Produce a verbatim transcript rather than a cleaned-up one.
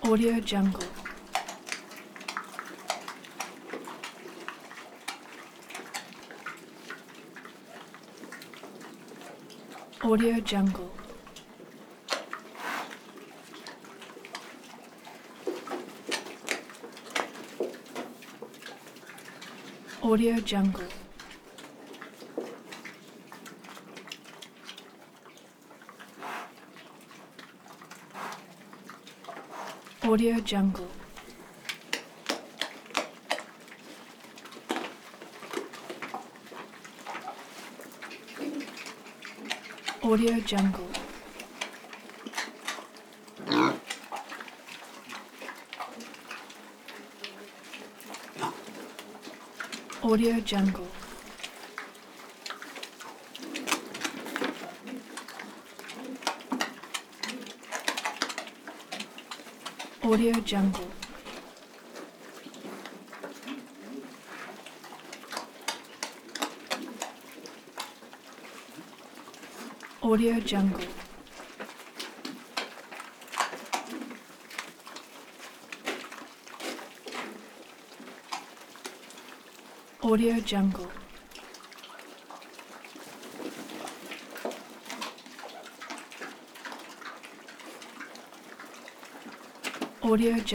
Audio Jungle. Audio Jungle. Audio Jungle. Audio Jungle. Audio Jungle. Audio Jungle. Audio Jungle. Audio Jungle. Audio Jungle. Audio Jungle.